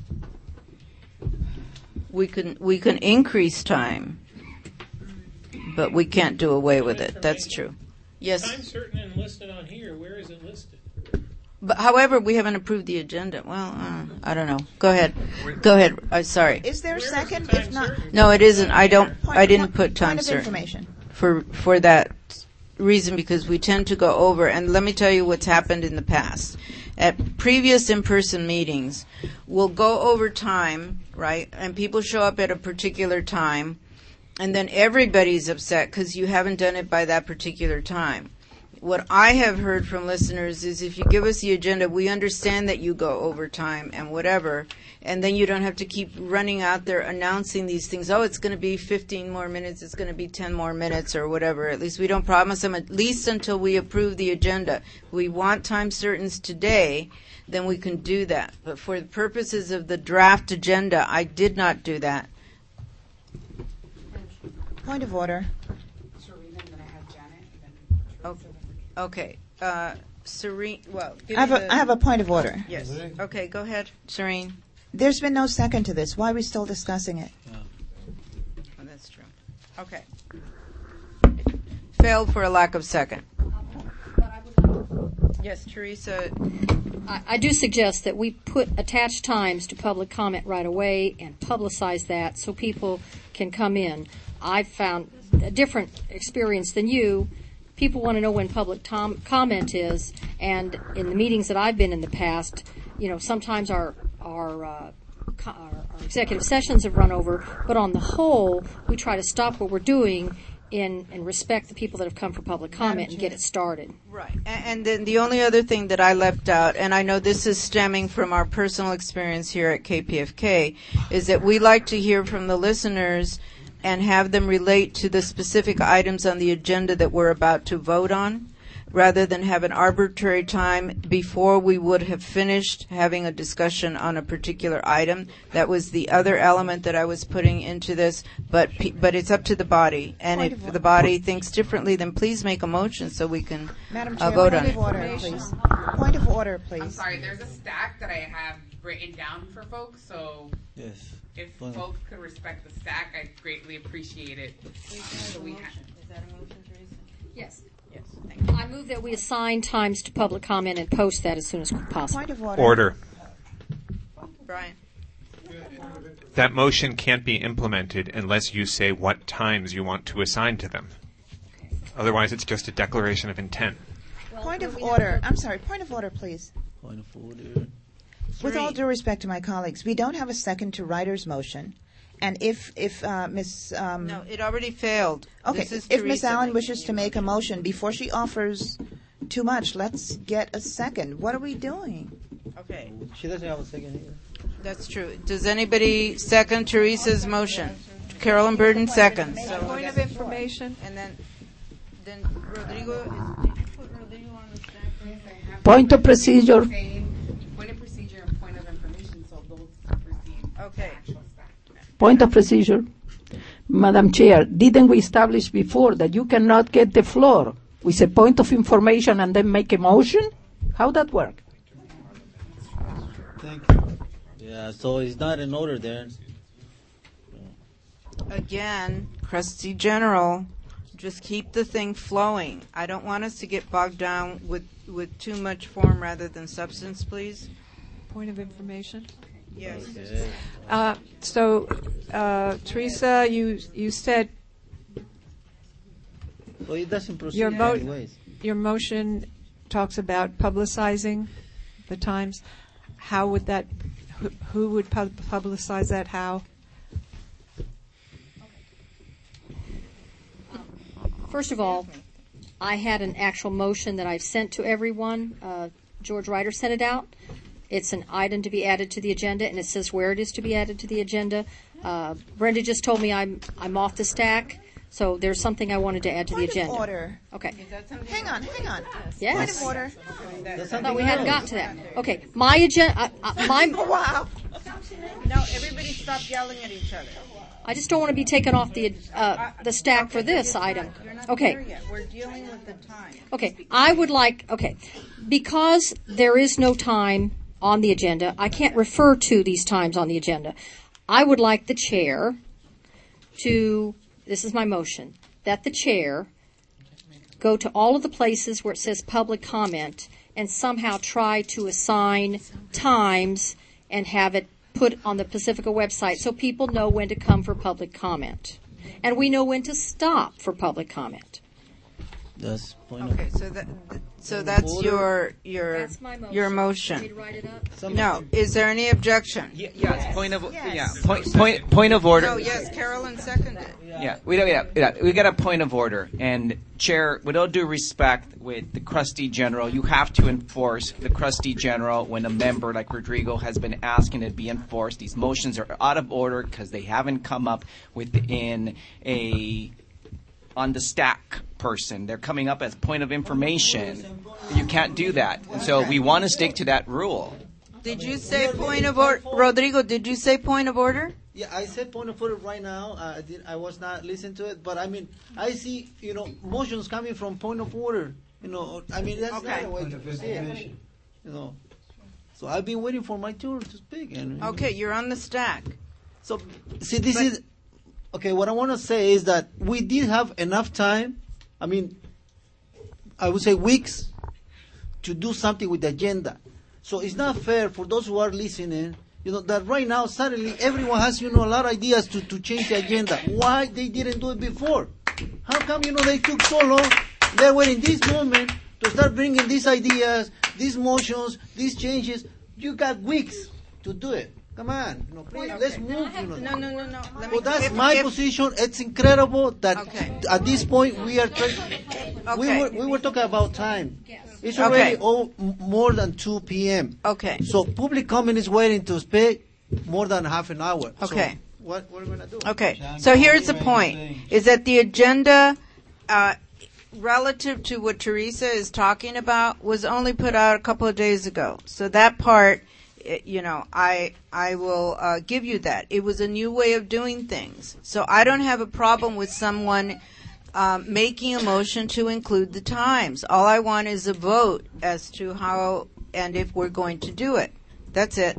We can increase time, but we can't do away with it. That's true. Yes. Time certain and listed on here. Where is it listed? But however, we haven't approved the agenda. Well, I don't know. Go ahead. Go ahead. Sorry. Is there a second? If not, No, it isn't. I didn't put time point of certain information. for that reason because we tend to go over. And let me tell you what's happened in the past. At previous in-person meetings, we'll go over time, right? And people show up at a particular time, and then everybody's upset because you haven't done it by that particular time. What I have heard from listeners is if you give us the agenda, we understand that you go over time and whatever, and then you don't have to keep running out there announcing these things. Oh, it's going to be 15 more minutes, it's going to be 10 more minutes or whatever. At least we don't promise them, at least until we approve the agenda. We want time certains today, then we can do that. But for the purposes of the draft agenda, I did not do that. Point of order. Okay. Serene, well, I have a point of order. Yes. Okay, go ahead, Serene. There's been no second to this. Why are we still discussing it? Oh, that's true. Okay. Failed for a lack of second. Yes, Teresa. I do suggest that we put attached times to public comment right away and publicize that so people can come in. I've found a different experience than you. People want to know when public comment is, and in the meetings that I've been in the past, sometimes our executive sessions have run over, but on the whole, we try to stop what we're doing and respect the people that have come for public comment and get it started. Right. And then the only other thing that I left out, and I know this is stemming from our personal experience here at KPFK, is that we like to hear from the listeners and have them relate to the specific items on the agenda that we're about to vote on, rather than have an arbitrary time before we would have finished having a discussion on a particular item. That was the other element that I was putting into this, but it's up to the body. And if the body thinks differently, then please make a motion so we can Madam Chair, vote on point it. of order, please. Point of order, please. I'm sorry, there's a stack that I have written down for folks, so Yes. if folks could respect the stack, I'd greatly appreciate it. So we have. Is that a motion, Teresa? Yes. Yes. I move that we assign times to public comment and post that as soon as possible. Point of order. Order. Brian. That motion can't be implemented unless you say what times you want to assign to them. Otherwise, it's just a declaration of intent. Point of order. I'm sorry. Point of order, please. Point of order. With all due respect to my colleagues, we don't have a second to Ryder's motion. And if Ms. No, it already failed. Okay, This is if Ms. Teresa Allen making wishes the to make a motion before she offers too much, let's get a second. What are we doing? Okay. She doesn't have a second here. That's true. Does anybody second Teresa's motion? Carolyn Burden seconds. Point of information. And then Rodrigo, did you put Rodrigo on the stack? Point of procedure. Point of procedure and point of information, so those receive Okay. actual stack. Point of procedure. Madam Chair, didn't we establish before that you cannot get the floor with a point of information and then make a motion? How that work? Thank you. Yeah, so it's not in order there. Again, Trustee General, just keep the thing flowing. I don't want us to get bogged down with too much form rather than substance, please. Point of information. Yes. So, Teresa, you said Well, it doesn't proceed your anyways. your motion talks about publicizing the times. How would that? Who would publicize that? How? First of all, I had an actual motion that I've sent to everyone. George Ryder sent it out. It's an item to be added to the agenda, and it says where it is to be added to the agenda. Brenda just told me I'm off the stack, So there's something I wanted to add to the agenda. Point of order. Okay. Hang on. Yes. Point of order. I thought we hadn't gotten to that. Okay. My agenda. Wow. No, everybody stop yelling at each other. I just don't want to be taken off the stack for this item. Okay. There yet. We're dealing with the time. Okay. Because there is no time on the agenda, I can't refer to these times on the agenda. I would like the chair to, this is my motion, that the chair go to all of the places where it says public comment and somehow try to assign times and have it put on the Pacifica website so people know when to come for public comment. And we know when to stop for public comment. That's point Okay, so that's your That's my motion. your Want me motion. to write it up? No, is there any objection? Yes. Point of order. No, yes, Carolyn seconded. Yeah, we got a point of order. And Chair, with all due respect, with the Crusty General, you have to enforce the Crusty General when a member like Rodrigo has been asking it to be enforced. These motions are out of order because they haven't come up within on the stack person. They're coming up as point of information. You can't do that. And so we want to stick to that rule. Did you say point of order? Rodrigo, did you say point of order? Yeah, I said point of order right now. I was not listening to it, but I mean, I see, motions coming from point of order. I mean, that's not a way to see it. So I've been waiting for my turn to speak. Okay, you're on the stack. So, see, this is, okay, what I want to say is that we did have enough time, I mean, I would say weeks, to do something with the agenda. So it's not fair for those who are listening, that right now suddenly everyone has, a lot of ideas to change the agenda. Why they didn't do it before? How come, they took so long? They're waiting this moment to start bringing these ideas, these motions, these changes. You got weeks to do it. Come on, please, let's move. No. Well, that's my position. It's incredible that at this point we are we were talking about time. It's already more than 2 p.m. Okay. So public comment is waiting to speak more than half an hour. Okay. So what are we going to do? Okay. So here's the point: is that the agenda, relative to what Teresa is talking about, was only put out a couple of days ago. So that part, I will give you that. It was a new way of doing things. So I don't have a problem with someone making a motion to include the times. All I want is a vote as to how and if we're going to do it. That's it.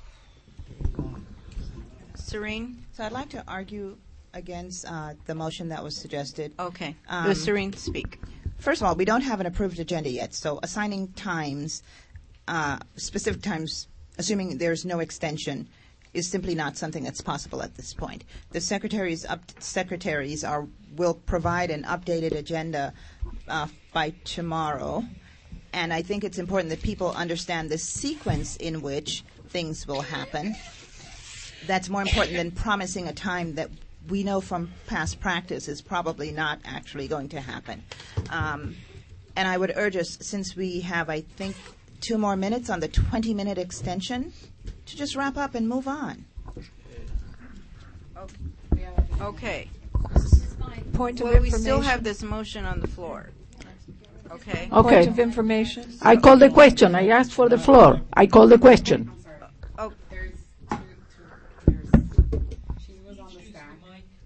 Serene? So I'd like to argue against the motion that was suggested. Okay. Serene, speak. First of all, we don't have an approved agenda yet, so assigning times, specific times, assuming there's no extension, is simply not something that's possible at this point. The secretaries will provide an updated agenda by tomorrow, and I think it's important that people understand the sequence in which things will happen. That's more important than promising a time that we know from past practice is probably not actually going to happen. And I would urge us, since we have, I think, 2 more minutes on the 20-minute extension, to just wrap up and move on. Okay. Point of Well, we information. still have this motion on the floor. Okay. Point of information. I call the question. I asked for the floor. I call the question. Oh, She was on the stack.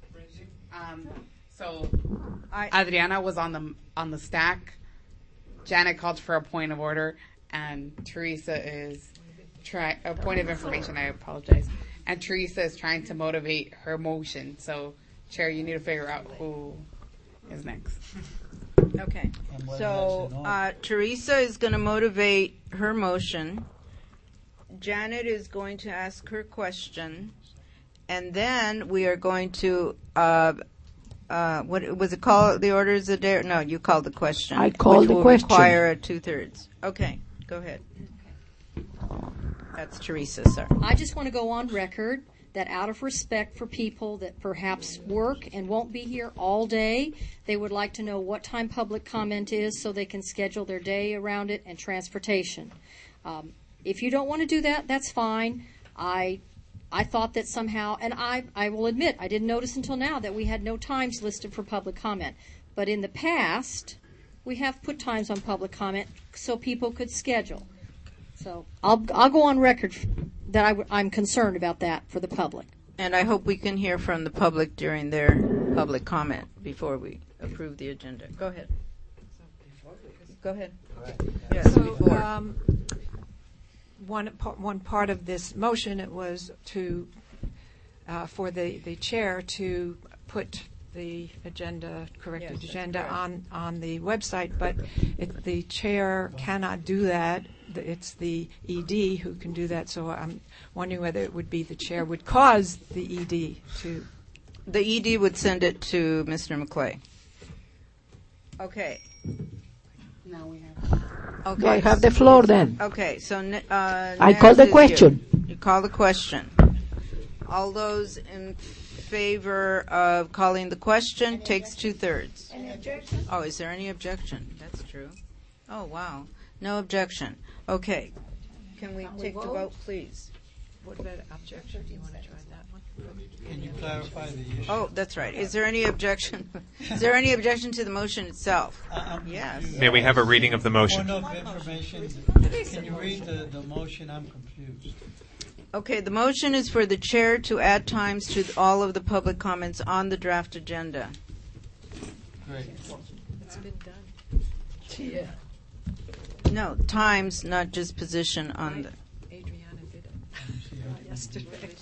So Adriana was on the stack. Janet called for a point of order, and Teresa is a point of information. I apologize. And Teresa is trying to motivate her motion. So, Chair, you need to figure out who is next. okay. So Teresa is going to motivate her motion. Janet is going to ask her question. And then we are going to, what was it called? The order is the day? No, you called the question. I called the question. Which will require a 2/3. Okay, go ahead. That's Teresa, sir. I just want to go on record that out of respect for people that perhaps work and won't be here all day, they would like to know what time public comment is so they can schedule their day around it and transportation. If you don't want to do that, that's fine. I I thought that somehow, and I will admit, I didn't notice until now that we had no times listed for public comment. But in the past, we have put times on public comment so people could schedule. So I'll go on record that I'm concerned about that for the public. And I hope we can hear from the public during their public comment before we approve the agenda. Go ahead. Go ahead. Yes, So, before. one part of this motion, it was to for the chair to put the corrected agenda on the website, but the chair cannot do that. It's the ED who can do that. So I'm wondering whether it would be the chair would cause the ED to. The ED would send it to Mr. McClay. Okay. Now we have. Okay. Do I have the floor then? Okay, so I call the question. You call the question. All those in favor of calling the question takes 2/3. Any objection? Oh, is there any objection? That's true. Oh, wow. No objection. Okay. Can we take the vote, please? What about objection? Do you want to try that one? Can you clarify the issue? Oh, that's right. Is there any objection? Is there any objection to the motion itself? Yes. May we have a reading of the motion? Point of information. Can you read the motion? I'm confused. Okay, the motion is for the chair to add times to all of the public comments on the draft agenda. Great. It's been done. Yeah. No, times, not just position on the. Adriana did it yesterday.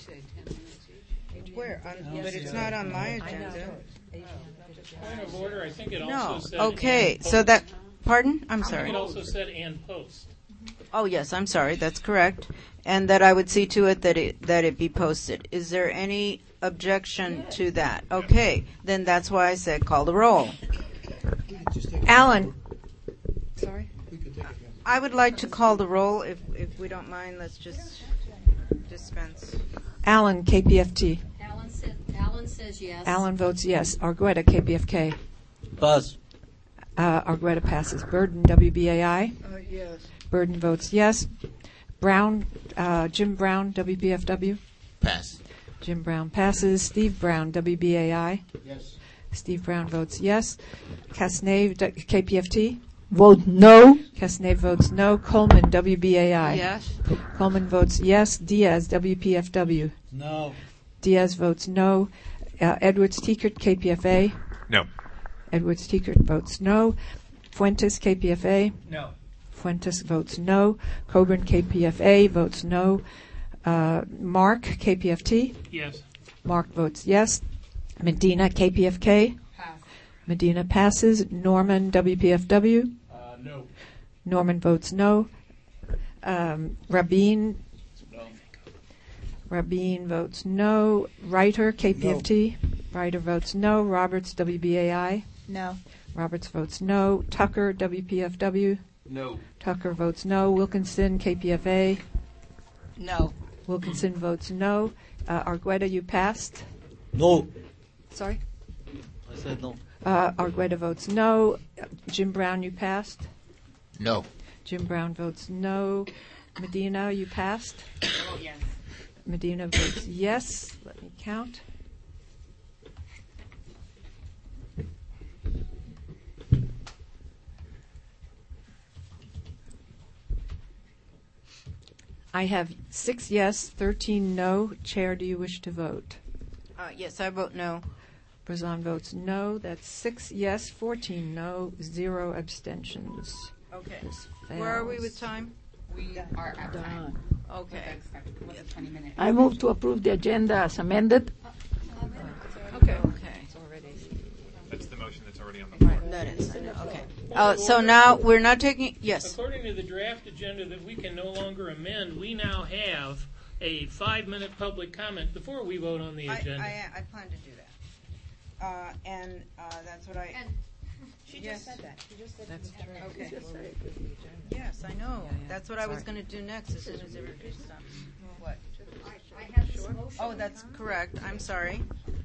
Where? But it's not on my agenda. Point of order, I think it No. also said. Okay, and so that. Pardon? I'm I think sorry. it also said and post. Oh, yes, I'm sorry. That's correct. And that I would see to it that it be posted. Is there any objection to that? Okay, then that's why I said call the roll. Alan. Sorry? I would like to call the roll if we don't mind. Let's just dispense. Alan, KPFT. Alan says yes. Alan votes yes. Argueta, KPFK. Pass. Argueta passes. Burden, WBAI. Yes. Burden votes yes. Brown, Jim Brown, WPFW. Pass. Jim Brown passes. Steve Brown, WBAI. Yes. Steve Brown votes yes. Casnave, KPFT. Vote no. Casnave votes no. Coleman, WBAI. Yes. Coleman votes yes. Diaz, WPFW. No. Diaz votes no. Edwards Tiekert, KPFA. No. Edwards Tiekert votes no. Fuentes, KPFA. No. Fuentes votes no. Coburn, KPFA, votes no. Mark, KPFT. Yes. Mark votes yes. Medina, KPFK. Pass. Medina passes. Norman, WPFW. No. Norman votes no. Rabin. No. Rabin votes no. Reiter, KPFT. Reiter votes no. Roberts, WBAI. No. Roberts votes no. Tucker, WPFW. No. Tucker votes no. Wilkinson, KPFA. No. Wilkinson votes no. Argueta, you passed. No. Sorry? I said no. Argueta votes no. Jim Brown, you passed. No. Jim Brown votes no. Medina, you passed. Oh, yes. Medina votes yes. Let me count. I have 6 yes, 13 no. Chair, do you wish to vote? Yes, I vote no. Brazon votes no. That's 6 yes, 14 no, 0 abstentions. Okay. This Where are we fails. with time? We are at time. Okay. What's the 20 minutes? I move to approve the agenda as amended. Okay. That's the motion that's already on the floor. That is. Okay. So now we're not taking. Yes. According to the draft agenda that we can no longer amend, we now have a 5-minute public comment before we vote on the agenda. I plan to do that. And that's what I. She just said that. She just said That's true. Okay. Yes, I know. That's what I was going to do next as soon as everybody stops. What? Oh, that's correct. I'm sorry.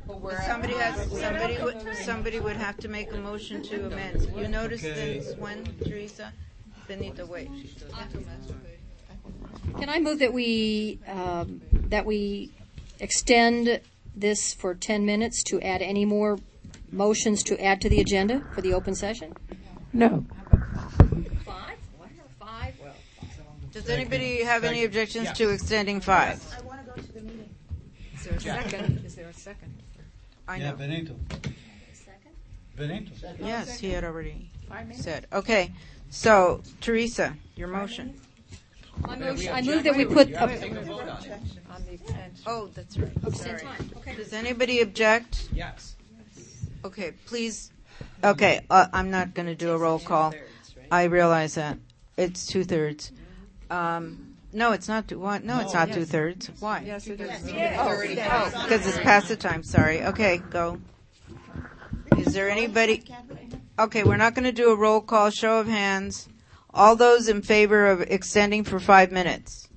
Somebody would have to make a motion to amend. You noticed this when, Teresa? Benito, wait. Can I move that we extend this for 10 minutes to add any more motions to add to the agenda for the open session? No. 5? Whatever, 5. Well, Does anybody have any objections to extending 5? I want to go to the meeting. Is there a second? Is there a second? I Yeah, know. Benito. second? Benito. Yes, he had already said. Okay, so Teresa, your motion. I move that we put On the extension. Oh, that's right. extend time. Okay. Does anybody object? Yes. Okay, please. Okay, I'm not going to do a roll call. I realize that it's 2/3. No, it's not. What? No, it's not 2/3. Why? Yes, it is. Oh, because it's past the time. Sorry. Okay, go. Is there anybody? Okay, we're not going to do a roll call. Show of hands. All those in favor of extending for 5 minutes?